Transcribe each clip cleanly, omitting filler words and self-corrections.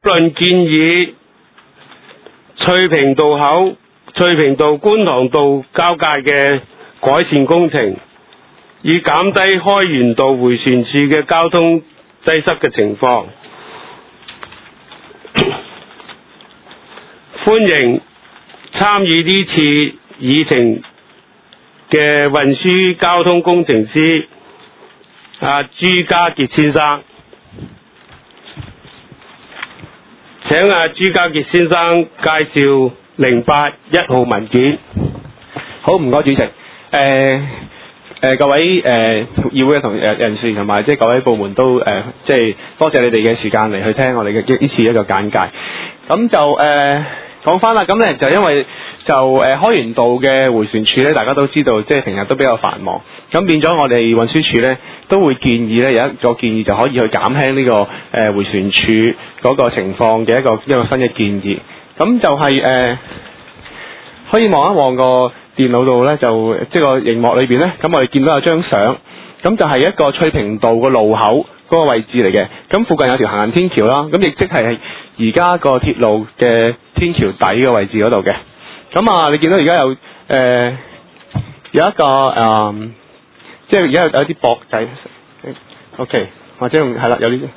論建議翠屏道口、翠屏道觀塘道交界嘅改善工程，以減低開源道迴旋處嘅交通擠塞嘅情況。歡迎參與呢次議程嘅運輸交通工程師朱家傑先生。請朱家傑先生介紹081號文件。 好，唔該主席。各位議會嘅人士同埋即係各位部門都即係多謝你哋嘅時間嚟去聽我哋嘅呢次一個簡介。咁就講翻啦，咁咧就因為就開源道嘅迴旋處咧，大家都知道即係平日都比較繁忙，咁變咗我哋運輸署咧都會建議咧有一個建議就可以去減輕呢個迴旋處嗰個情況嘅一個新嘅建議。咁就係可以望一望個電腦度咧，就即係個熒幕裏邊咧，咁我哋見到有張相，咁就係一個翠屏道個路口嗰個位置嚟嘅。咁附近有條行人天橋啦，咁亦即係而家個鐵路嘅天橋底嘅位置嗰度嘅。咁你見到而家有一個即係而家有啲駁仔 ，OK， 或者係啦，有啲。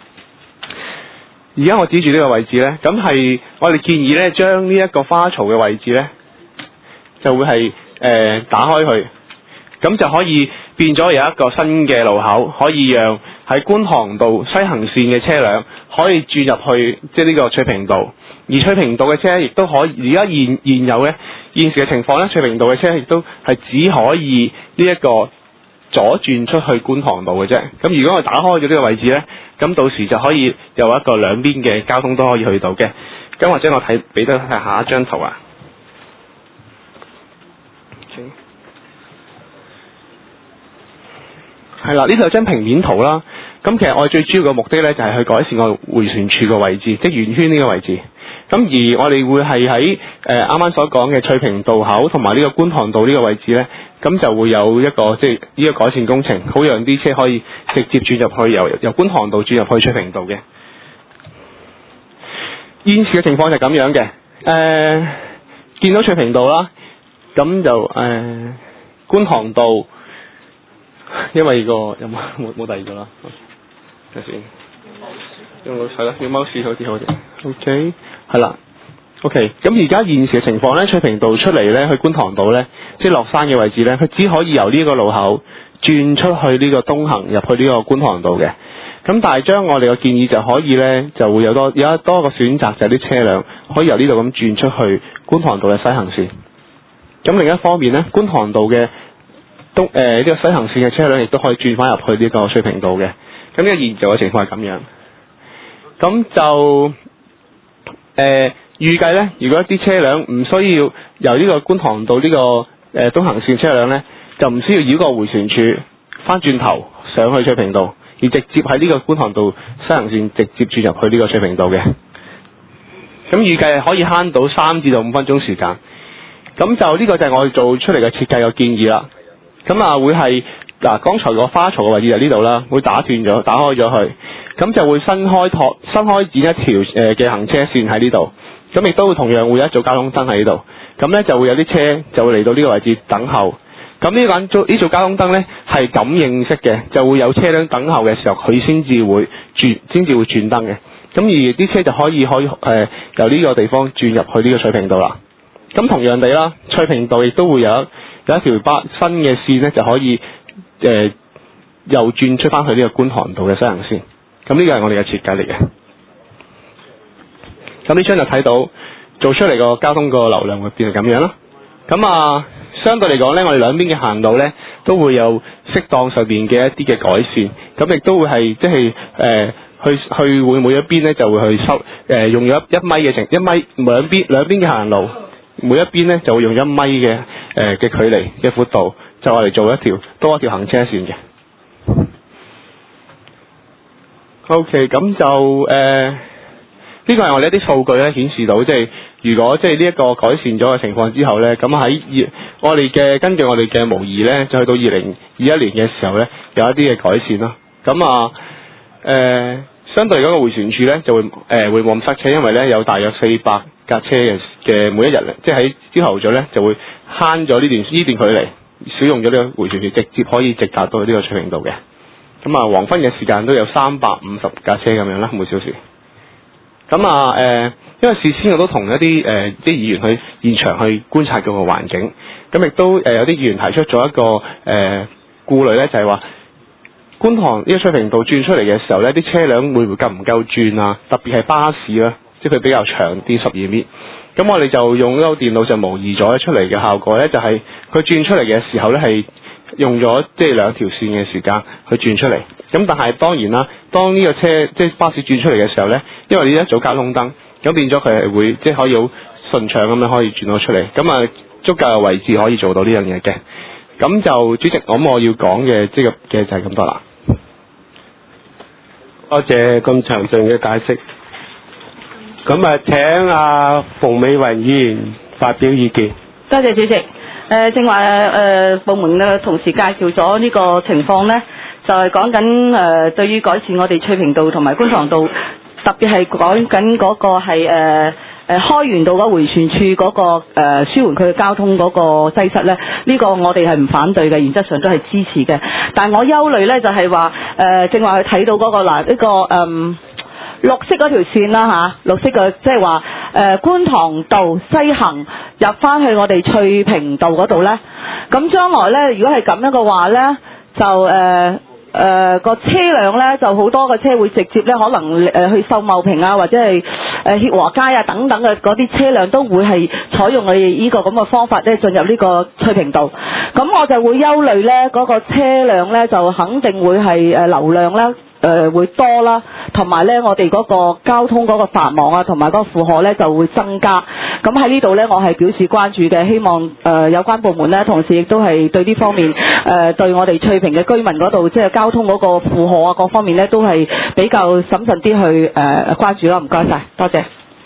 而家我指住呢個位置咧，咁係我哋建議咧，將呢一個花槽嘅位置咧，就會係打開佢，咁就可以變咗有一個新嘅路口，可以讓喺觀塘道西行線嘅車輛可以轉入去即係呢個翠屏道。而翠屏道嘅車亦都可以，而家現有咧現時嘅情況咧，翠屏道嘅車亦都係只可以呢一個左轉出去觀塘道嘅啫。咁如果我打開咗呢個位置咧，咁到時就可以有一個兩邊嘅交通都可以去到嘅。咁或者我俾得下一張圖啊。係啦，呢度有張平面圖啦。咁其實我哋最主要嘅目的咧，就係去改善個迴旋處嘅位置，即係圓圈呢個位置。咁而我哋會係喺啱啱所講嘅翠屏道口同埋呢個觀塘道呢個位置咧，咁就會有一個即係呢個改善工程，好讓啲車可以直接轉入去由觀塘道轉入去翠屏道嘅。現時嘅情況就係咁樣嘅。見到翠屏道啦，咁就觀塘道，因為有冇第二個啦？睇下先。用係啦，用貓屎好啲好啲。OK， 係啦。OK， 咁而家現時嘅情況咧，翠屏道出嚟咧，去觀塘道咧，即係落山嘅位置咧，佢只可以由呢個路口轉出去呢個東行入去呢個觀塘道嘅。咁但係將我哋嘅建議就可以咧，就會有多個選擇，就係啲車輛可以由呢度咁轉出去觀塘道嘅西行線。咁另一方面咧，觀塘道嘅呢個西行線嘅車輛亦都可以轉翻入去呢個翠屏道嘅。咁呢個現在嘅情況係咁樣。咁就預計咧，如果一啲車輛唔需要由呢個觀塘道呢個東行線車輛咧，就唔需要繞過迴旋處翻轉頭上去翠屏道，而直接喺呢個觀塘道西行線直接轉入去呢個翠屏道嘅。咁預計係可以慳到3至到5分鐘時間。咁就呢個就係我哋做出嚟嘅設計嘅建議啦。咁會係剛才個花槽嘅位置就呢度啦，會打開咗佢，咁就會新開展一條嘅行車線喺呢度。咁亦都會同樣會有一組交通燈喺呢度。咁咧就會有啲車就會嚟到呢個位置等候。咁呢組交通燈咧係感應式嘅，就會有車輛等候嘅時候，佢先至會轉燈嘅。咁而啲車就可以由呢個地方轉入去呢個翠屏道啦。咁同樣地啦，翠屏道亦都會有一條新嘅線咧，就可以又轉出翻去呢個觀塘道嘅西行線。咁呢個係我哋嘅設計嚟嘅。咁呢張就睇到做出嚟個交通個流量會變成咁樣啦。咁相對嚟講咧，我哋兩邊嘅行路咧都會有適當上邊嘅一啲嘅改善。咁亦都會係即係去會每一邊咧就會去用咗1米嘅兩邊嘅行路，每一邊咧就會用1米嘅距離嘅闊度，就嚟做多一條行車線嘅。OK， 咁就呢個係我哋一啲數據咧顯示到，即係如果即係呢一個改善咗嘅情況之後咧，咁根據我哋嘅模擬咧，就去到2021年嘅時候咧，有一啲嘅改善啦。咁相對嚟講個迴旋處咧就會會冇咁塞車，因為咧有大約400架車嘅每一日咧，即係喺朝頭早咧就會慳咗呢段距離，少用咗呢個迴旋處，直接可以直達到呢個翠屏道嘅。咁啊，黃昏嘅時間都有350架車咁樣啦，每小時。咁因為事先我都同一啲啲議員去現場去觀察嗰個環境，咁亦都有啲議員提出咗一個顧慮咧，就係話觀塘呢個翠屏道轉出嚟嘅時候咧，啲車輛會唔會夠唔夠轉啊？特別係巴士啦，即係佢比較長啲12米。咁我哋就用嗰個電腦就模擬咗出嚟嘅效果咧，就係佢轉出嚟嘅時候咧係用咗即係2條線嘅時間去轉出嚟。咁但係當然啦，當呢個車即係巴士轉出嚟嘅時候咧，因為呢一組交通燈，咁變咗佢係會即係可以好順暢咁樣可以轉到出嚟。咁足夠嘅位置可以做到呢樣嘢嘅。咁就主席，我要講嘅即係嘅就係咁多啦。 多謝咁詳盡嘅解釋。咁請馮美雲議員發表意見。 多謝主席。正話部門嘅同事介紹咗呢個情況呢，就係講緊對於改善我哋翠屏道同埋觀塘道，特別係講緊嗰個係開源道嗰迴旋處嗰個舒緩佢嘅交通嗰個擠塞呢，呢個我哋係唔反對嘅，原則上都係支持嘅。但係我憂慮呢，就係話正話佢睇到嗰個呢個綠色嗰條線啦綠色嘅即係話觀塘道西行入翻去我哋翠屏道嗰度呢。咁將來呢，如果係咁樣嘅話呢，就個車輛呢，就好多個車會直接呢，可能去秀茂坪啊，或者係協和街啊等等嘅嗰啲車輛都會係採用我哋呢個咁嘅方法呢，進入呢個翠屏道。咁我就會憂慮呢，嗰個車輛呢，就肯定會係流量啦。會多啦，同埋呢，我哋嗰個交通嗰個繁忙啊，同埋嗰個負荷呢就會增加。咁喺呢度呢，我係表示關注嘅，希望有關部門呢，同時亦都係對呢方面對我哋翠屏嘅居民嗰度，即係交通嗰個負荷啊各方面呢，都係比較審慎啲去關注咯。唔該晒，多謝。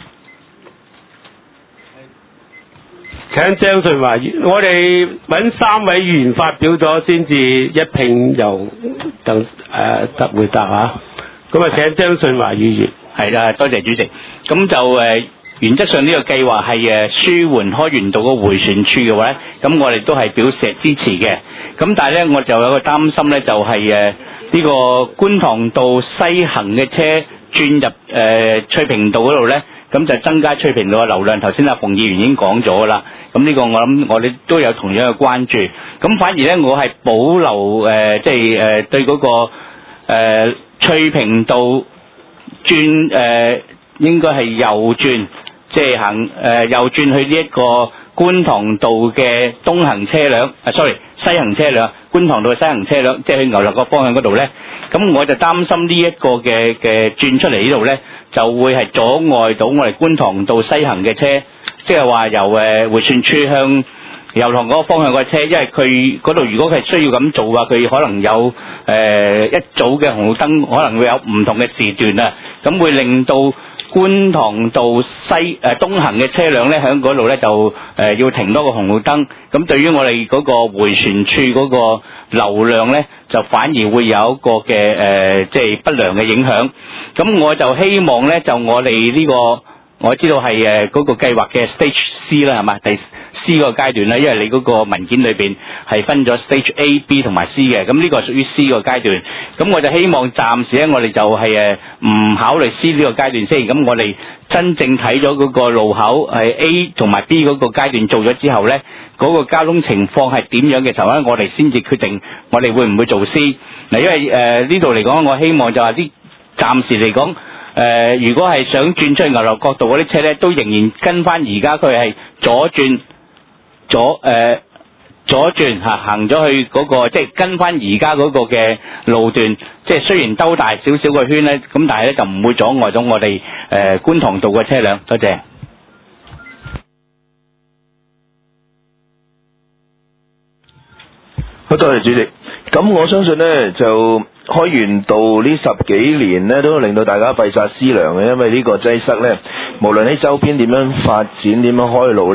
請張順華，我哋揾3位議員發表咗先至一併由回答嚇。咁請張順華議員。 係啦，多謝主席。咁就原則上呢個計劃係舒緩開源道個迴旋處嘅話咧，咁我哋都係表示支持嘅。咁但係咧，我就有個擔心咧，就係呢個觀塘道西行嘅車轉入翠屏道嗰度咧，咁就增加翠屏道嘅流量。頭先阿馮議員已經講咗㗎啦。咁呢個我諗我哋都有同樣嘅關注。咁反而咧，我係保留對嗰個翠屏道轉應該係右轉，即係行右轉去呢一個觀塘道嘅東行車輛西行車輛，觀塘道嘅西行車輛，即係去牛頭角方向嗰度咧。咁我就擔心呢一個嘅轉出嚟呢度咧，就會係阻礙到我哋觀塘道西行嘅車。即係話由迴旋處向油塘嗰個方向嘅車，因為佢嗰度如果佢係需要咁做嘅話，佢可能有一組嘅紅綠燈，可能會有唔同嘅時段啊，咁會令到觀塘道東行嘅車輛咧，喺嗰度咧就要停多個紅綠燈，咁對於我哋嗰個迴旋處嗰個流量咧，就反而會有一個嘅即係不良嘅影響。咁我就希望咧，就我哋呢個。我知道係嗰個計劃嘅 Stage C 啦，係嘛？第 C 個階段啦，因為你嗰個文件裏邊係分咗 Stage A、B 同埋 C 嘅，咁呢個係屬於 C 個階段。咁我就希望暫時咧，我哋就係唔考慮 C 呢個階段先。咁我哋真正睇咗嗰個路口係 A 同埋 B 嗰個階段做咗之後咧，嗰個交通情況係點樣嘅時候咧，我哋先至決定我哋會唔會做 C。嗱，因為呢度嚟講，我希望就話啲暫時嚟講。如果係想轉出去牛頭角道嗰啲車咧，都仍然跟翻而家佢係左轉行咗去嗰個，即係跟翻而家嗰個嘅路段，即係雖然兜大少少個圈咧，咁但係咧就唔會阻礙到我哋觀塘道嘅車輛。多謝。 好，多謝主席。咁我相信呢，就開源道呢10幾年呢，都令到大家費煞思量嘅，因為呢個擠塞呢，無論喺周邊點樣發展，點樣開路呢，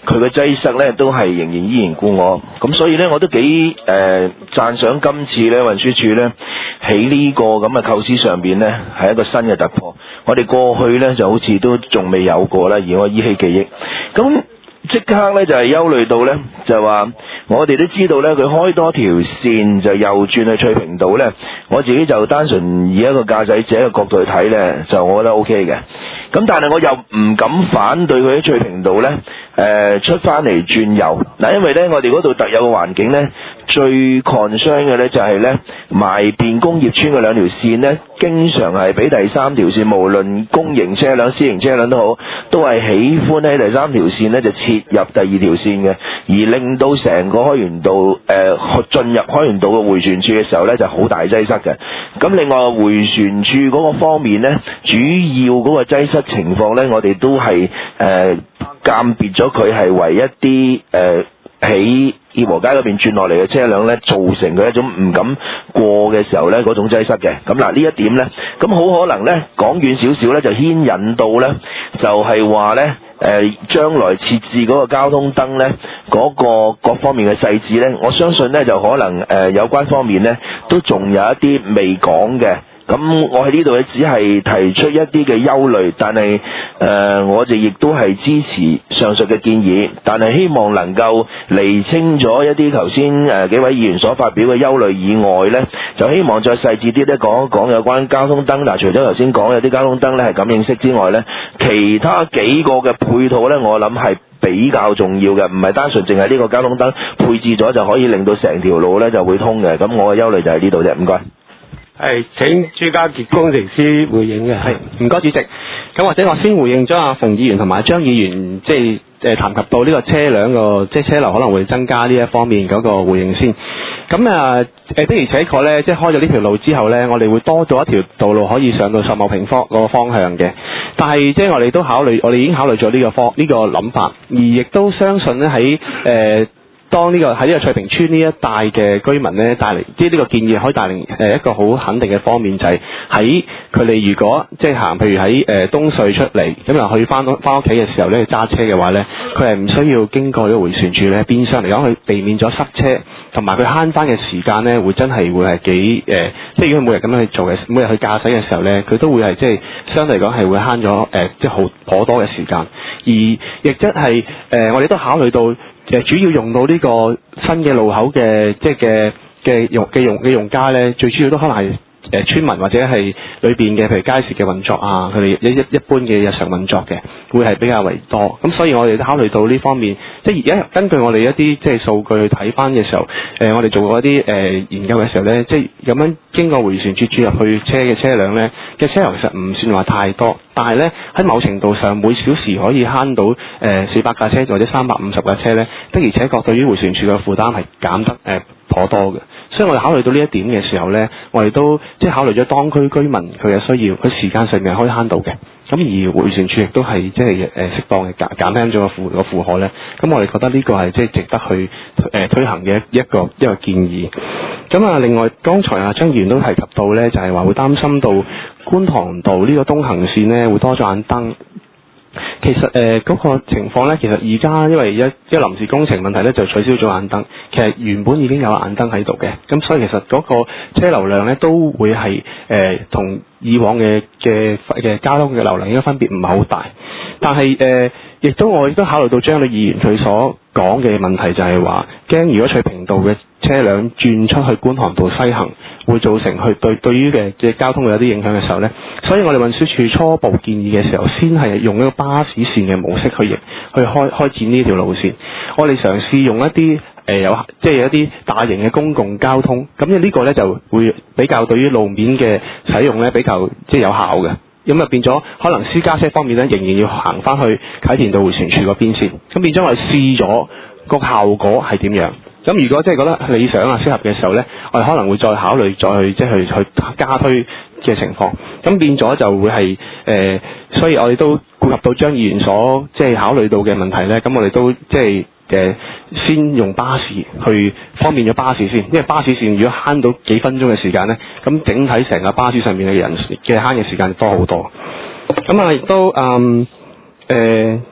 佢嘅擠塞呢都係仍然依然故我。咁所以呢，我都幾讚賞今次呢運輸署呢喺呢個咁嘅構思上邊呢係一個新嘅突破。我哋過去呢就好似都仲未有過啦，而我依稀記憶。咁即刻呢就係憂慮到呢，就話我哋都知道呢，佢開多條線就右轉去翠屏道呢，我自己就單純以一個駕駛者嘅角度去睇呢，就我覺得 OK 嘅。咁但係我又唔敢反對佢喺翠屏道呢出翻嚟轉右嗱，因為呢，我哋嗰度特有嘅環境呢，最 concern 嘅呢就係呢埋便工業村嘅兩條線呢，經常係俾第三條線，無論公營車輛、私營車輛都好，都係喜歡喺第三條線呢就切入第二條線嘅，而令到成個開源道進入開源道嘅迴旋處嘅時候呢，就好大擠塞嘅。咁另外迴旋處嗰個方面呢，主要嗰個擠塞情況呢，我哋都係鑑別咗佢係為一啲喺協和街嗰邊轉落嚟嘅車輛呢，造成佢一種唔敢過嘅時候呢嗰種擠塞嘅。咁嗱呢一點呢，咁好可能呢講遠少少呢，就牽引到呢，就係話呢將來設置嗰個交通燈呢，嗰個各方面嘅細節呢，我相信呢就可能有關方面呢都仲有一啲未講嘅。咁我喺呢度咧只係提出一啲嘅憂慮，但係我哋亦都係支持上述嘅建議，但係希望能夠釐清咗一啲頭先幾位議員所發表嘅憂慮以外呢，就希望再細緻啲咧講一講有關交通燈。嗱，除咗頭先講有啲交通燈咧係感應式之外呢，其他幾個嘅配套呢，我諗係比較重要嘅，唔係單純淨係呢個交通燈配置咗就可以令到成條路呢就會通嘅。咁我嘅憂慮就係呢度啫，唔該。 係請朱家傑工程師回應嘅。 係，唔該主席。咁或者我先回應咗阿馮議員同埋張議員，即係談及到呢個車輛個即係車流可能會增加呢一方面嗰個回應先。咁的而且確咧，即係開咗呢條路之後咧，我哋會多咗一條道路可以上到秀茂坪個方向嘅。但係即係我哋都考慮，我哋已經考慮咗呢個諗法，而亦都相信咧喺當喺呢個翠屏村呢一帶嘅居民咧帶嚟，即係呢個建議可以帶嚟一個好肯定嘅方面，就係喺佢哋如果即係行，譬如喺東隧出嚟，咁又去翻屋企嘅時候咧揸車嘅話咧，佢係唔需要經過呢個迴旋處咧，變相嚟講佢避免咗塞車，同埋佢慳翻嘅時間咧，會真係會係幾即係如果佢每日咁樣去做嘅，每日去駕駛嘅時候咧，佢都會係即係相對嚟講係會慳咗即係好頗多嘅時間，而亦即係我哋都考慮到。主要用到呢個新嘅路口嘅即係嘅用家咧，最主要都可能係村民或者係裏邊嘅譬如街市嘅運作啊，佢哋一般嘅日常運作嘅，會係比較為多。咁所以我哋都考慮到呢方面，即係而家根據我哋一啲即係數據去睇翻嘅時候，我哋做過一啲研究嘅時候咧，即係咁樣經過迴旋處注入去車嘅車輛咧嘅車流其實唔算話太多，但係咧喺某程度上每小時可以慳到400架車或者350架車咧，的而且確對於迴旋處嘅負擔係減得頗多嘅。所以我哋考慮到呢一點嘅時候呢，我哋都即係考慮咗當區居民佢嘅需要，佢時間上面可以慳到嘅。咁而迴旋處亦都係即係適當嘅減輕咗個負荷呢。咁我哋覺得呢個係即係值得去推行嘅一個建議。咁啊，另外剛才啊張議員都提及到呢，就係話會擔心到觀塘道呢個東行線呢會多咗盞燈。其實嗰個情況呢，其實而家因為一臨時工程問題呢，就取消咗眼燈。其實原本已經有眼燈喺度嘅，咁所以其實嗰個車流量呢，都會係同以往嘅交通嘅流量應該分別唔係好大。但係我亦都考慮到張議員佢所講嘅問題，就係話驚如果翠屏道嘅車輛轉出去觀塘道西行，會造成對於嘅交通會有啲影響嘅時候呢，所以我哋運輸署初步建議嘅時候，先係用一個巴士線嘅模式去開展呢條路線。我哋嘗試用一啲即係一啲大型嘅公共交通，咁呢個呢就會比較對於路面嘅使用呢比較即係有效嘅。咁啊變咗可能私家車方面呢，仍然要行翻去啟田道迴旋處嗰邊先。咁變咗我哋試咗個效果係點樣？咁如果即係覺得理想啊適合嘅時候呢，我哋可能會再考慮再去即係去加推嘅情況。咁變咗就會係所以我哋都顧及到張議員所即係考慮到嘅問題呢。咁我哋都即係先用巴士去方便咗巴士先，因為巴士線如果慳到幾分鐘嘅時間呢，咁整體成個巴士上面嘅人嘅慳嘅時間多好多。咁啊亦都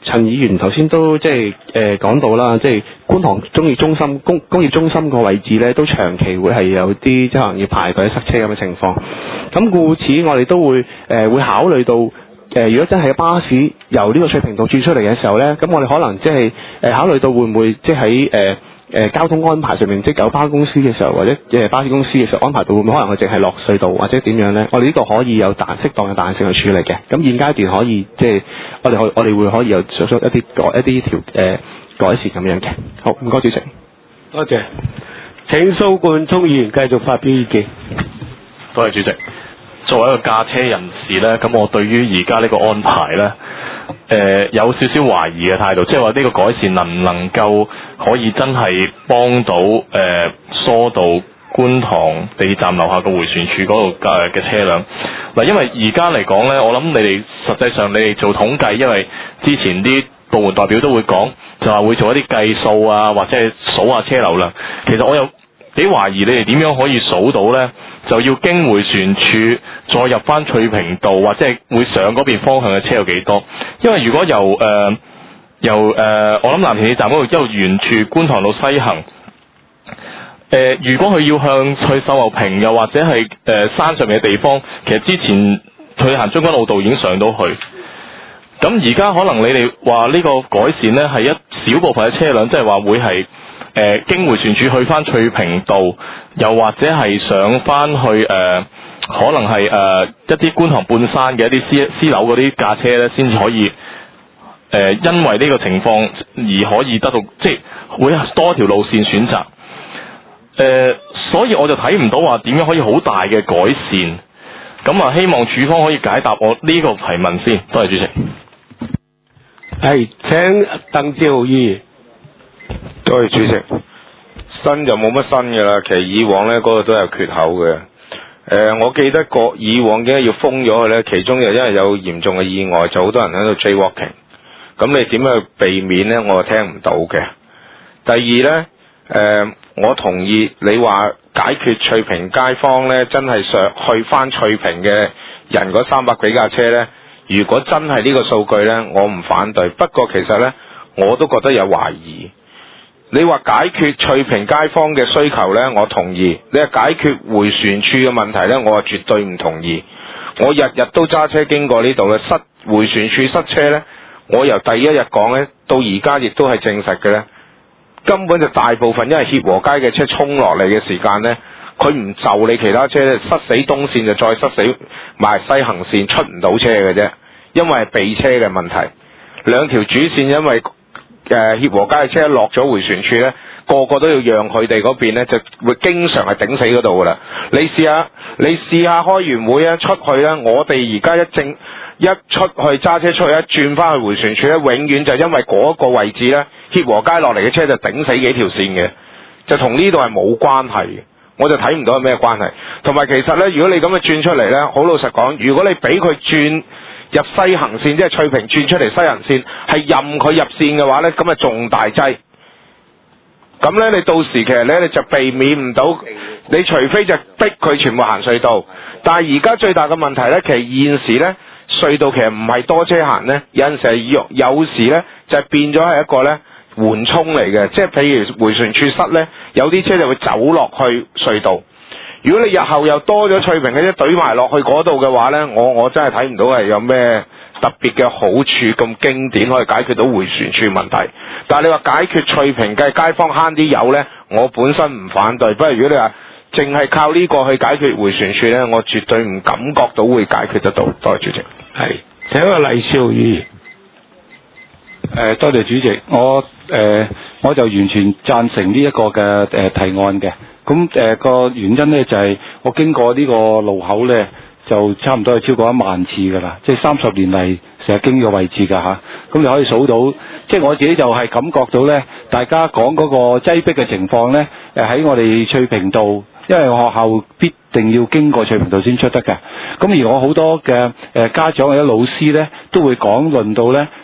陳議員頭先都即係講到啦，即係觀塘工業中心個位置咧，都長期會係有啲即係可能要排隊塞車咁嘅情況。咁故此我哋都會會考慮到如果真係有巴士由呢個翠屏道轉出嚟嘅時候咧，咁我哋可能即係考慮到會唔會即係喺交通安排上面，即係九巴公司嘅時候或者巴士公司嘅時候安排到會唔會可能佢淨係落隧道或者點樣咧？我哋呢個可以有適當嘅彈性去處理嘅。咁現階段可以即係我哋會可以有作出一啲改善咁樣嘅。好，唔該主席。 多謝。請蘇冠聰議員繼續發表意見。 多謝主席。作為一個駕車人士呢，咁我對於而家呢個安排呢，有少少懷疑嘅態度，即係話呢個改善能唔能夠可以真係幫到疏導觀塘地鐵站樓下個迴旋處嗰度嘅車輛嗱，因為而家嚟講呢，我諗你哋實際上你哋做統計，因為之前啲部門代表都會講，就話會做一啲計數啊，或者係數下車流量。其實我有幾懷疑你哋點樣可以數到呢？就要經迴旋處再入翻翠屏道，或者係會上嗰邊方向嘅車有幾多？因為如果由我諗藍田地鐵站嗰度一路沿住觀塘道西行，如果佢要向去秀茂坪又或者係山上面嘅地方，其實之前佢行將軍澳道已經上到去。咁而家可能你哋話呢個改善呢係一小部分嘅車輛，即係話會係經迴旋處去翻翠屏道，又或者係上翻去可能係一啲觀塘半山嘅一啲私樓嗰啲架車咧，先至可以因為呢個情況而可以得到，即係會多條路線選擇。所以我就睇唔到話點樣可以好大嘅改善。咁啊，希望署方可以解答我呢個提問先。多謝主席。 係，請鄧志豪議員。 多謝主席。新就冇乜新嘅啦，其實以往呢嗰度都有缺口嘅。我記得以往點解要封咗佢呢？其中又因為有嚴重嘅意外，就好多人喺度 jaywalking。咁你點樣去避免呢？我聽唔到嘅。第二呢，我同意你話解決翠屏街坊呢，真係想去翻翠屏嘅人嗰300幾架車呢。如果真係呢個數據呢，我唔反對。不過其實呢，我都覺得有懷疑。你話解決翠屏街坊嘅需求呢，我同意。你話解決迴旋處嘅問題呢，我係絕對唔同意。我日日都揸車經過呢度呢，迴旋處塞車呢，我由第一日講呢，到而家亦都係證實嘅呢。根本就大部分因為協和街嘅車衝落嚟嘅時間呢，佢唔就你其他車呢，塞死東線就再塞死埋西行線，出唔到車嘅啫。因為係避車嘅問題，兩條主線因為協和街嘅車落咗迴旋處呢，個個都要讓佢哋嗰邊呢，就會經常係頂死嗰度噶啦。你試下開完會啊，出去呢，我哋而家一出去揸車出去，一轉翻去迴旋處呢，永遠就因為嗰個位置呢，協和街落嚟嘅車就頂死幾條線嘅，就同呢度係冇關係嘅。我就睇唔到有咩關係。同埋其實呢，如果你咁樣轉出嚟呢，好老實講，如果你俾佢轉入西行線，即係翠屏轉出嚟西行線，係任佢入線嘅話呢，咁啊仲大劑。咁呢，你到時其實呢，你就避免唔到，你除非就逼佢全部行隧道。但係而家最大嘅問題呢，其實現時呢，隧道其實唔係多車行呢，有陣時係有時呢，就係變咗係一個呢緩衝嚟嘅，即係譬如迴旋處塞呢，有啲車就會走落去隧道。如果你日後又多咗翠屏嘅車懟埋落去嗰度嘅話呢，我真係睇唔到係有咩特別嘅好處咁經典可以解決到迴旋處問題。但係你話解決翠屏嘅街坊慳啲油呢，我本身唔反對。不過如果你話淨係靠呢個去解決迴旋處呢，我絕對唔感覺到會解決得到。多謝主席。 係，請個黎少議員。 多謝主席，我就完全贊成呢一個嘅提案嘅。咁個原因呢，就係我經過呢個路口呢，就差唔多係超過1萬次㗎啦，即係30年嚟成日經呢個位置㗎嚇。咁你可以數到，即係我自己就係感覺到呢，大家講嗰個擠迫嘅情況呢，喺我哋翠屏道，因為學校必定要經過翠屏道先出得嘅。咁而我好多嘅家長或者老師呢，都會講論到呢，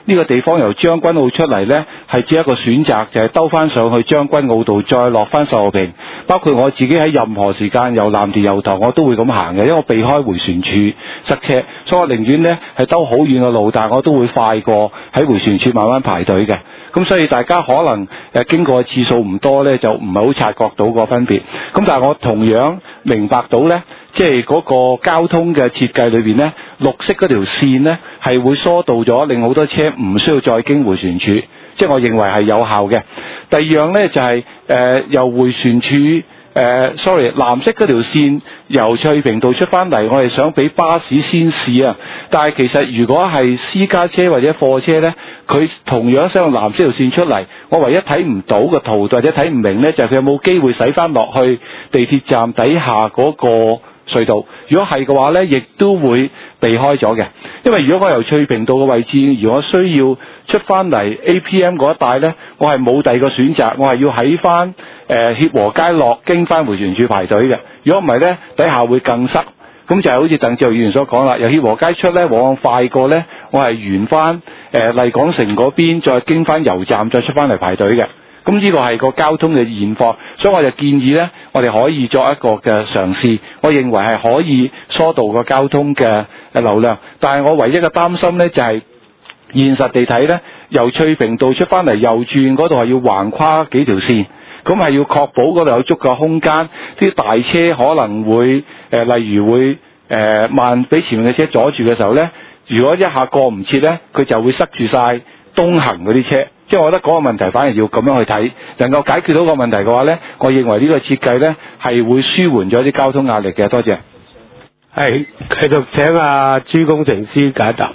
呢個地方由將軍澳出嚟呢，係只一個選擇，就係兜翻上去將軍澳道，再落翻秀茂坪。包括我自己喺任何時間由藍田油塘我都會咁行嘅，因為我避開迴旋處塞車，所以我寧願呢係兜好遠嘅路，但係我都會快過喺迴旋處慢慢排隊嘅。咁所以大家可能經過嘅次數唔多呢，就唔係好察覺到個分別。咁但係我同樣明白到呢，即係嗰個交通嘅設計裏邊呢，綠色嗰條線呢係會疏導咗，令好多車唔需要再經迴旋處，即係我認為係有效嘅。第二樣呢，就係由迴旋處藍色嗰條線由翠屏道出翻嚟，我哋想俾巴士先試啊。但係其實如果係私家車或者貨車呢，佢同樣使用藍色條線出嚟，我唯一睇唔到嘅圖或者睇唔明呢，就係佢有冇機會駛翻落去地鐵站底下嗰個隧道。如果係嘅話呢，亦都會避開咗嘅。因為如果我由翠屏道嘅位置，如果需要出翻嚟 APM 嗰一帶呢，我係冇第二個選擇，我係要喺翻協和街落經翻迴旋處排隊嘅。如果唔係呢，底下會更塞。咁就係好似鄧志豪議員所講啦，由協和街出呢，往往快過呢，我係沿翻麗港城嗰邊，再經翻油站，再出翻嚟排隊嘅。咁呢個係個交通嘅現況，所以我就建議呢，我哋可以作一個嘅嘗試。我認為係可以疏導個交通嘅流量，但係我唯一嘅擔心呢，就係現實地睇呢，由翠屏道出翻嚟右轉嗰度係要橫跨幾條線，咁係要確保嗰度有足夠空間，啲大車可能會例如會慢俾前面嘅車阻住嘅時候呢，如果一下過唔切呢，佢就會塞住晒東行嗰啲車。即係我覺得嗰個問題反而要咁樣去睇，能夠解決到個問題嘅話呢，我認為呢個設計呢係會舒緩咗啲交通壓力嘅。多謝。 係繼續請阿朱工程師解答。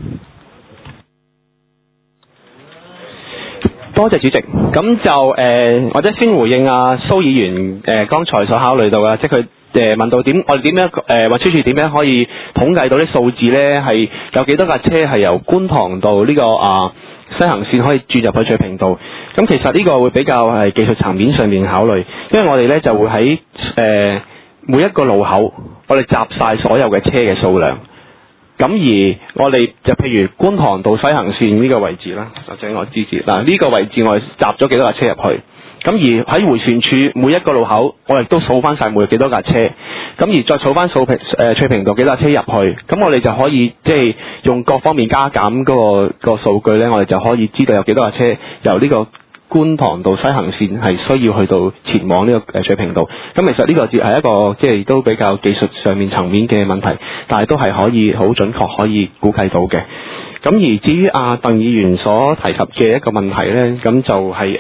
多謝主席。咁就或者先回應阿蘇議員剛才所考慮到嘅，即係佢問到我哋點樣運輸署點樣可以統計到啲數字呢？係有幾多架車係由觀塘道呢個西行線可以轉入去翠屏道？咁其實呢個會比較係技術層面上面考慮，因為我哋呢就會喺每一個路口，我哋集晒所有嘅車嘅數量。咁而我哋就譬如觀塘道西行線呢個位置啦，或者我支持嗱呢個位置我哋集咗幾多架車入去。咁而喺迴旋處每一個路口，我哋都數翻晒每幾多架車，咁而再數翻翠屏道幾多架車入去，咁我哋就可以即係用各方面加減嗰個數據呢，我哋就可以知道有幾多架車由呢個觀塘道西行線係需要去到前往呢個翠屏道。咁其實呢個係一個即係都比較技術上面層面嘅問題，但係都係可以好準確可以估計到嘅。咁而至於阿鄧議員所提及嘅一個問題呢，咁就係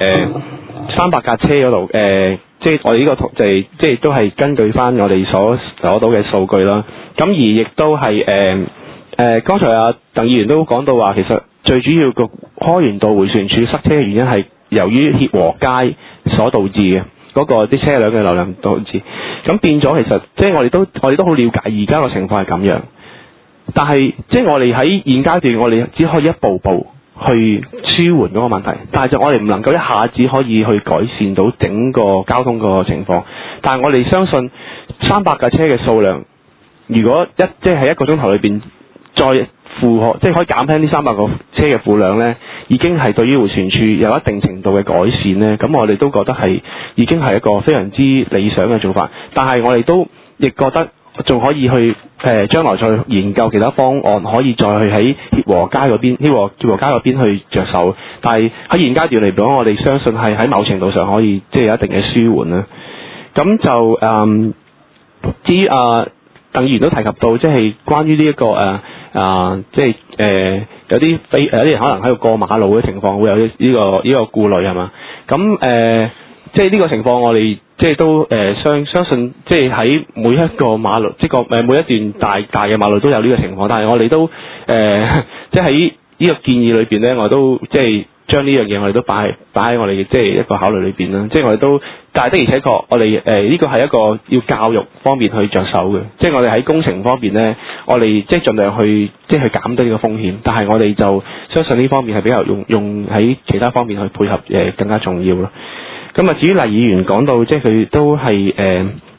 300架車嗰度，即係我哋呢個圖就係即係都係根據翻我哋所攞到嘅數據啦。咁而亦都係剛才阿鄧議員都講到話，其實最主要個開源道迴旋處塞車嘅原因係由於協和街所導致嘅嗰個啲車輛嘅流量導致。咁變咗其實即係我哋都好了解而家個情況係咁樣，但係即係我哋喺現階段我哋只可以一步步去舒緩嗰個問題，但係就我哋唔能夠一下子可以去改善到整個交通個情況。但係我哋相信300架車嘅數量，如果即係喺一個鐘頭裏邊再負荷，即係可以減輕呢300個車嘅負量呢，已經係對於迴旋處有一定程度嘅改善呢。咁我哋都覺得係已經係一個非常之理想嘅做法。但係我哋都亦覺得仲可以去將來再研究其他方案，可以再去喺協和街嗰邊去着手。但係喺現階段嚟講，我哋相信係喺某程度上可以即係有一定嘅舒緩啦。咁就至於鄧議員都提及到，即係關於呢一個即係有啲人可能喺度過馬路嘅情況，會有呢個顧慮係嘛？咁即係呢個情況，我哋即係都相信，即係喺每一個馬路，即係每一段大嘅馬路都有呢個情況。但係我哋都即係喺呢個建議裏邊咧，我都即係將呢樣嘢我哋都擺喺我哋嘅即係一個考慮裏邊啦。即係我哋都，但係的而且確，我哋呢個係一個要教育方面去着手嘅。即係我哋喺工程方面咧，我哋即係盡量去即係去減低呢個風險。但係我哋就相信呢方面係比較用喺其他方面去配合更加重要咯。咁啊，至於黎議員講到，即係佢都係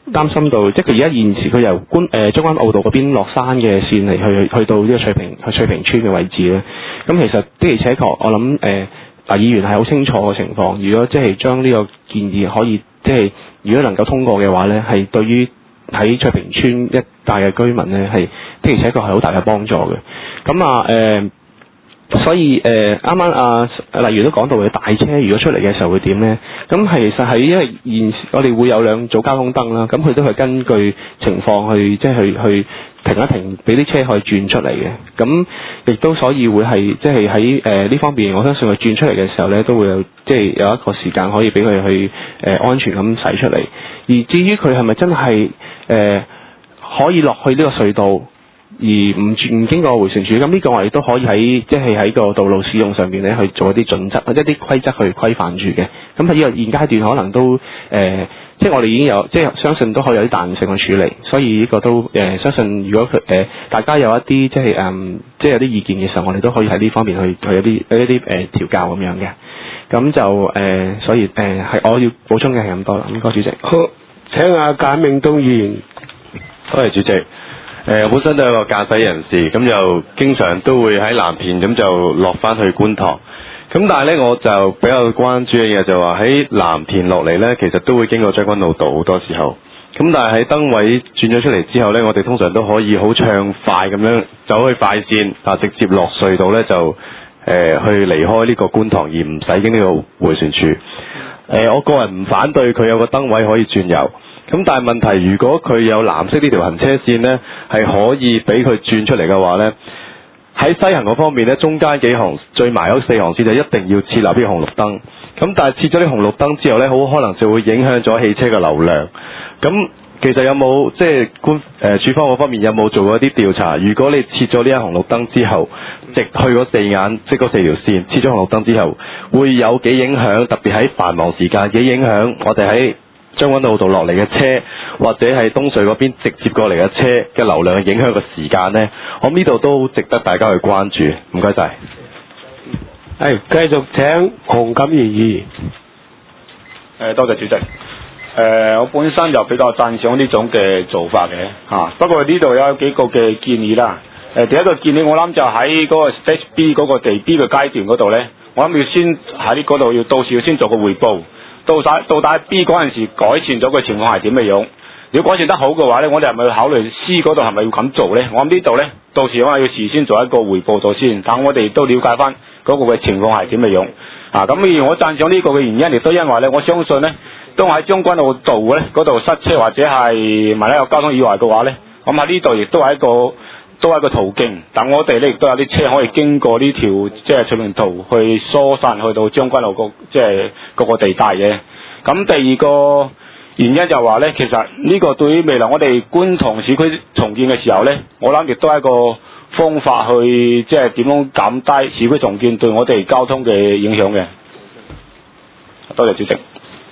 擔心到，即係佢而家現時佢由將軍澳道嗰邊落山嘅線嚟去到呢個翠屏村嘅位置咧。咁其實的而且確，我諗議員係好清楚嘅情況。如果即係將呢個建議可以即係如果能夠通過嘅話咧，係對於喺翠屏村一帶嘅居民咧係的而且確係好大嘅幫助嘅。咁所以啱啱例如都講到嘅大車如果出嚟嘅時候會點呢？咁其實係因為現時我哋會有兩組交通燈啦，咁佢都係根據情況去即係去停一停，俾啲車可以轉出嚟嘅。咁亦都所以會係即係喺呢方面，我相信佢轉出嚟嘅時候呢，都會有即係有一個時間可以俾佢去安全咁駛出嚟。而至於佢係咪真係可以落去呢個隧道？而唔經過迴旋處，咁呢個我哋都可以喺個道路使用上面咧去做一啲準則或者一啲規則去規範住嘅。咁喺呢個現階段可能都即係我哋已經有即係相信都可以有啲彈性去處理，所以呢個都相信如果佢大家有一啲即係有啲意見嘅時候，我哋都可以喺呢方面去有啲調教咁樣嘅。咁就所以係我要補充嘅係咁多啦。唔該主席。 好，請阿簡明東議員。 多謝主席。本身都有個駕駛人士，咁就經常都會喺藍田咁就落翻去觀塘。咁但係呢，我就比較關注嘅嘢就話喺藍田落嚟呢，其實都會經過將軍澳道好多時候。咁但係喺燈位轉咗出嚟之後呢，我哋通常都可以好暢快咁樣走去快線，直接落隧道呢，就去離開呢個觀塘，而唔使經呢個迴旋處。我個人唔反對佢有個燈位可以轉右。咁但係問題，如果佢有藍色呢條行車線呢，係可以俾佢轉出嚟嘅話呢，喺西行嗰方面呢，中間幾行最埋嗰4行線就一定要設立啲紅綠燈。咁但係設咗啲紅綠燈之後呢，好可能就會影響咗汽車嘅流量。咁其實有冇即係處方嗰方面有冇做過一啲調查？如果你設咗呢一紅綠燈之後，直去嗰4眼即嗰4條線，設咗紅綠燈之後，會有幾影響？特別喺繁忙時間幾影響我哋喺將軍澳道落嚟嘅車，或者係東隧嗰邊直接過嚟嘅車嘅流量影響嘅時間呢，我呢度都值得大家去關注。唔該晒。 係繼續請洪錦賢議員。 多謝主席。我本身就比較讚賞呢種嘅做法嘅不過呢度有幾個嘅建議啦。第一個建議我諗就喺嗰個 Stage B 嗰個地 B 嘅階段嗰度呢，我諗要先喺嗰度到時要先做個彙報。到底 B 嗰陣時改善咗嘅情況係點嘅樣？如果改善得好嘅話呢，我哋係咪要考慮 C 嗰度係咪要咁做呢？我諗呢度呢，到時我要事先做一個彙報咗先，等我哋都了解翻嗰個嘅情況係點嘅樣。咁而我讚賞呢個嘅原因，亦都因為呢，我相信呢，當喺將軍澳道呢嗰度塞車或者係萬一有交通意外嘅話呢，咁喺呢度亦都係一個途徑，等我哋呢亦都有啲車可以經過呢條即係翠屏道去疏散去到將軍澳即係各個地帶嘅。咁第二個原因就話呢，其實呢個對於未來我哋觀塘市區重建嘅時候呢，我諗亦都係一個方法去即係點樣減低市區重建對我哋交通嘅影響嘅。多謝主席。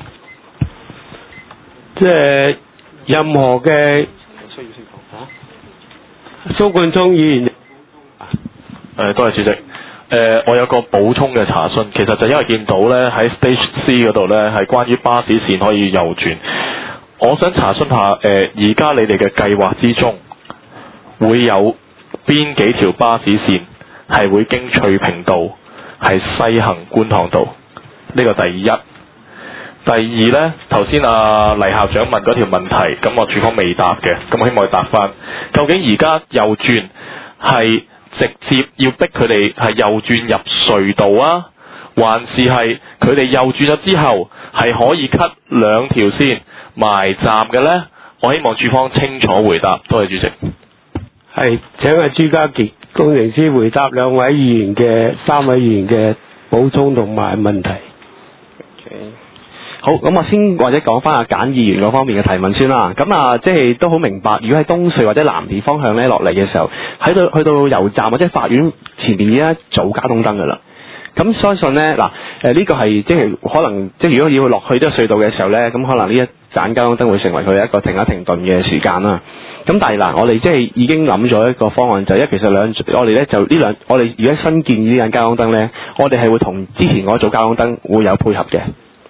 即係任何嘅蘇冠聰議員。 多謝主席。我有個補充嘅查詢，其實就因為見到呢喺 Stage C 嗰度呢係關於巴士線可以右轉，我想查詢下而家你哋嘅計劃之中會有邊幾條巴士線係會經翠屏道係西行觀塘道？呢個第一。第二呢，頭先黎校長問嗰條問題，咁我處方未答嘅，咁我希望佢答翻。究竟而家右轉係直接要逼佢哋係右轉入隧道啊，還是係佢哋右轉咗之後係可以 cut 2條線埋站嘅呢？我希望處方清楚回答。多謝主席。 係請阿朱家傑工程師回答3位議員嘅補充同埋問題。 好，咁我先或者講翻阿簡議員嗰方面嘅提問先啦。咁即係都好明白，如果喺東隧或者藍田方向咧落嚟嘅時候，去到油站或者法院前面已經一組交通燈噶啦。咁相信咧呢個係即係可能即係如果要落去呢個隧道嘅時候咧，咁可能呢一盞交通燈會成為佢一個停一停頓嘅時間啦。咁但係我哋即係已經諗咗一個方案，就係其實我哋咧就我哋如果新建呢盞交通燈咧，我哋係會同之前嗰組交通燈會有配合嘅。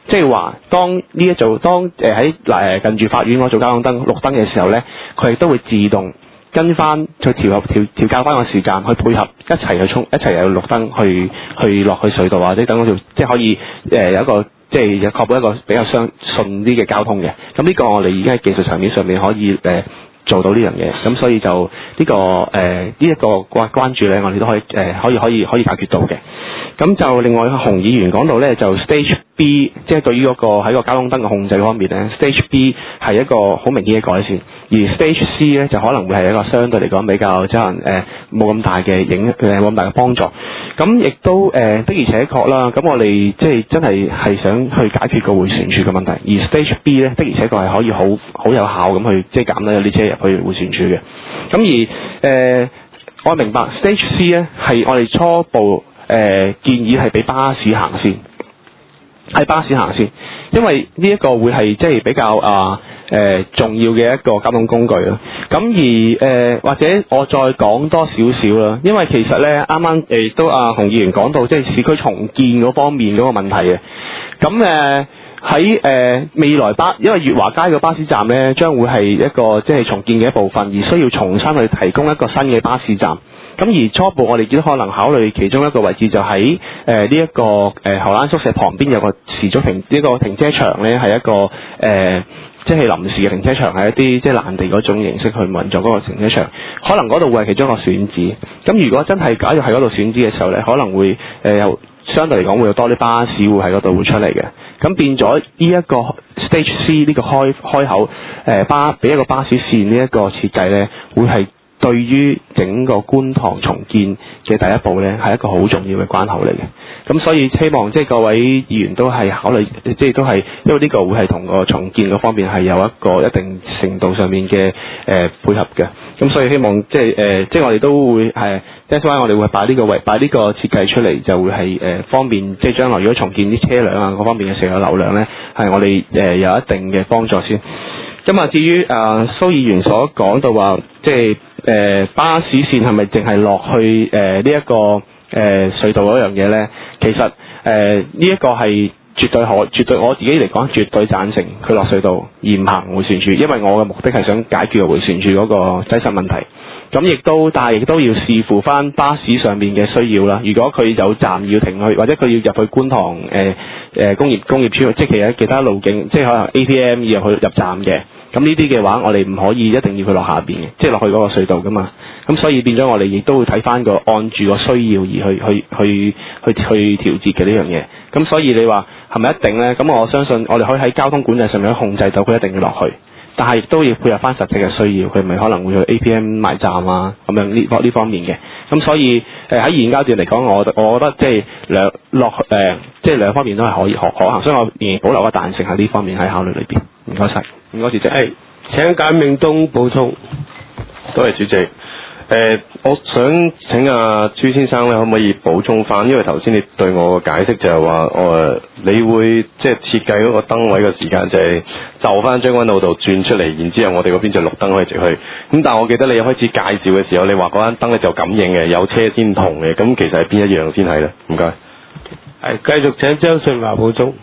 即係話當喺近住法院嗰做交通燈綠燈嘅時候咧，佢亦都會自動跟翻去調校翻個時間去配合一齊去一齊有綠燈去落去隧道或者等嗰條即係可以有一個即係確保一個比較順啲嘅交通嘅。咁呢個我哋已經喺技術層面上面可以做到呢樣嘢，咁所以就呢個關注咧，我哋都可以解決到嘅。咁就另外洪議員講到咧，就 Stage B， 即係對於嗰個喺個交通燈嘅控制方面咧 ，Stage B 係一個好明顯嘅改善，而 Stage C 咧就可能會係一個相對嚟講比較即係冇咁大嘅冇咁大嘅幫助。咁亦都的而且確啦，咁我哋即係真係想去解決個迴旋處嘅問題，而 Stage B 咧的而且確係可以好有效咁去即係減低有啲車入去迴旋處嘅。咁而我明白 Stage C 咧係我哋初步建議係俾巴士行先，喺巴士行先，因為呢一個會係即係比較重要嘅一個交通工具咯。咁而或者我再講多少少啦，因為其實咧啱啱都洪議員講到即係市區重建嗰方面嗰個問題嘅。咁喺未來因為月華街嘅巴士站咧將會係一個即係重建嘅一部分，而需要重新去提供一個新嘅巴士站。咁而初步我哋都可能考慮其中一個位置就喺呢一個荷蘭宿舍旁邊有個時速呢個停車場咧，係一個即係臨時嘅停車場，係一啲即係爛地嗰種形式去運作嗰個停車場，可能嗰度會係其中一個選址。咁如果真係假如喺嗰度選址嘅時候咧，可能會又相對嚟講會有多啲巴士會喺嗰度會出嚟嘅。咁變咗呢一個 Stage C 呢個開口俾一個巴士線呢一個設計咧，會係對於整個觀塘重建嘅第一步咧，係一個好重要嘅關口嚟嘅。咁所以希望即係各位議員都係考慮，即係都係因為呢個會係同個重建嗰方面係有一個一定程度上面嘅配合嘅。咁所以希望即係我哋都會即係所以我哋會擺呢個設計出嚟，就會係方便即係將來如果重建啲車輛啊嗰方面嘅成個流量咧，係我哋有一定嘅幫助先。咁至於蘇議員所講到話，即係巴士線係咪淨係落去呢一個隧道嗰樣嘢咧？其實呢一個係絕對我自己嚟講絕對贊成佢落隧道而唔行迴旋處，因為我嘅目的係想解決迴旋處嗰個擠塞問題。咁但係亦都要視乎翻巴士上面嘅需要啦。如果佢有站要停去，或者佢要入去觀塘工業區，即係其他路徑，即係可能 APM 要入站嘅。咁呢啲嘅話，我哋唔可以一定要佢落下邊嘅，即係落去嗰個隧道噶嘛。咁所以變咗我哋亦都會睇翻按住個需要而去調節嘅呢樣嘢。咁所以你話係咪一定咧？咁我相信我哋可以喺交通管制上面控制到佢一定要落去，但係亦都要配合翻實際嘅需要，佢咪可能會去 APM 埋站啊咁樣呢方面嘅。咁所以喺現階段嚟講，我覺得即係即係兩方面都係可行，所以我仍然保留個彈性喺呢方面喺考慮裏邊。唔該晒，唔該主席。 係請簡明東補充。 多謝主席。我想請阿朱先生咧，可唔可以補充翻？因為頭先你對我嘅解釋就係話，你會即係設計嗰個燈位嘅時間就係就翻將軍澳度轉出嚟，然之後我哋嗰邊就綠燈可以直去。咁但係我記得你一開始介紹嘅時候，你話嗰間燈咧就感應嘅，有車先同嘅。咁其實係邊一樣先係咧？唔該。 係繼續請張順華補充。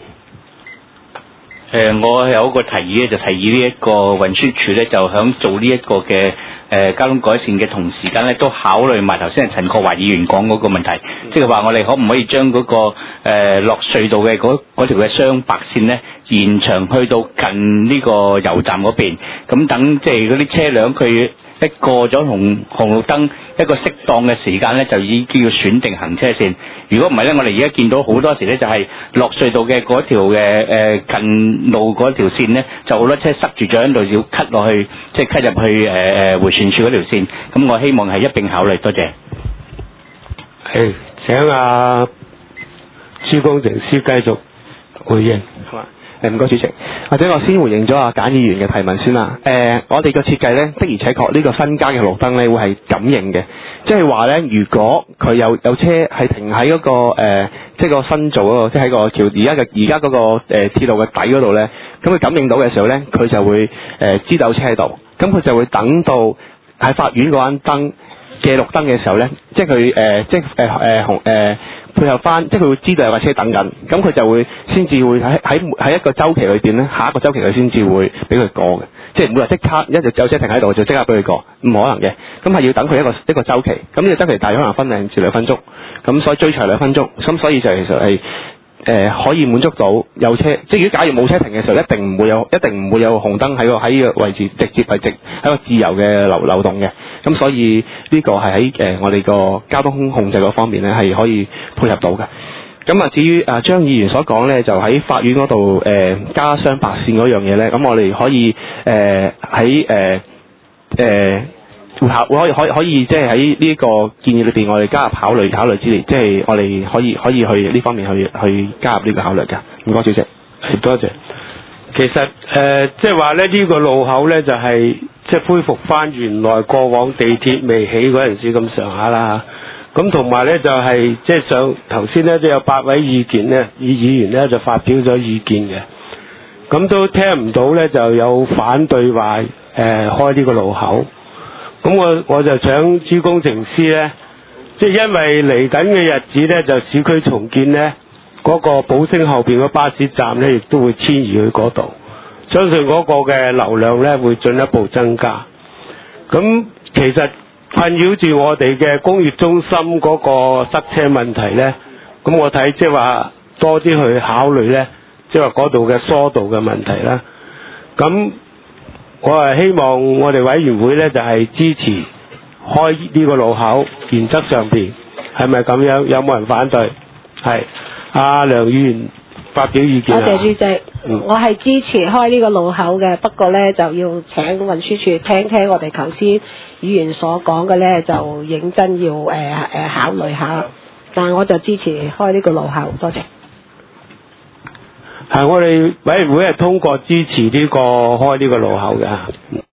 我有一個提議咧，就提議呢一個運輸署咧，就響做呢一個嘅交通改善嘅同時間咧，都考慮埋頭先係陳國華議員講嗰個問題，即係話我哋可唔可以將嗰個落隧道嘅嗰條嘅雙白線咧，延長去到近呢個油站嗰邊，咁等即係嗰啲車輛佢一過咗紅綠燈一個適當嘅時間咧，就已經要選定行車線。如果唔係咧，我哋而家見到好多時咧，就係落隧道嘅嗰條嘅近路嗰條線咧，就好多車塞住咗喺度，要 cut 落去，即係 cut 入去迴旋處嗰條線。咁我希望係一並考慮，多謝。 係請朱工程師繼續回應。 好啊。唔該主席，或者我先回應咗阿簡議員嘅提問先啦。我哋嘅設計咧，的而且確呢個新加嘅綠燈咧會係感應嘅，即係話咧，如果佢有車係停喺嗰個即係個新造嗰個，即係喺個橋而家嗰個鐵路嘅底嗰度咧，咁佢感應到嘅時候咧，佢就會知道車喺度，咁佢就會等到喺法院嗰間燈嘅綠燈嘅時候咧，即係佢配合翻，即係佢會知道有架車等緊，咁佢就會先至會喺一個週期裏邊咧，下一個週期佢先至會俾佢過嘅，即係唔會話即刻一隻有車停喺度就即刻俾佢過，唔可能嘅。咁係要等佢一個週期，咁呢個週期大約可能分0至2分鐘，咁所以最長2分鐘，咁所以就其實係可以滿足到有車，即係如果假如冇車停嘅時候，一定唔會有紅燈喺個位置，直接係喺個自由嘅流動嘅。咁所以呢個係喺我哋個交通控制嗰方面咧係可以配合到嘅。咁啊，至於張議員所講咧，就喺法院嗰度加雙白線嗰樣嘢咧，咁我哋可以可以即係喺呢個建議裏邊，我哋加入考慮之列，即係我哋可以去呢方面去加入呢個考慮㗎。唔該，主席。 多謝。其實即係話咧，呢個路口咧就係即係恢復翻原來過往地鐵未起嗰陣時咁上下啦。咁同埋咧就係即係上頭先咧都有8位議員咧就發表咗意見嘅，咁都聽唔到咧就有反對話開呢個路口。咁我就想朱工程師咧，即係因為嚟緊嘅日子咧就市區重建咧，嗰個寶星後邊嘅巴士站咧亦都會遷移去嗰度，相信嗰個嘅流量咧會進一步增加。咁其實困擾住我哋嘅工業中心嗰個塞車問題咧，咁我睇即係話多啲去考慮咧，即係話嗰度嘅疏導嘅問題啦。咁我係希望我哋委員會咧就係支持開呢個路口，原則上邊係咪咁樣？有冇人反對？係梁議員發表意見。 多謝主席，我係支持開呢個路口嘅，不過咧就要請運輸署聽聽我哋頭先議員所講嘅咧，就認真要考慮下。但係我就支持開呢個路口，多謝。 係我哋委員會係通過支持呢個開呢個路口嘅。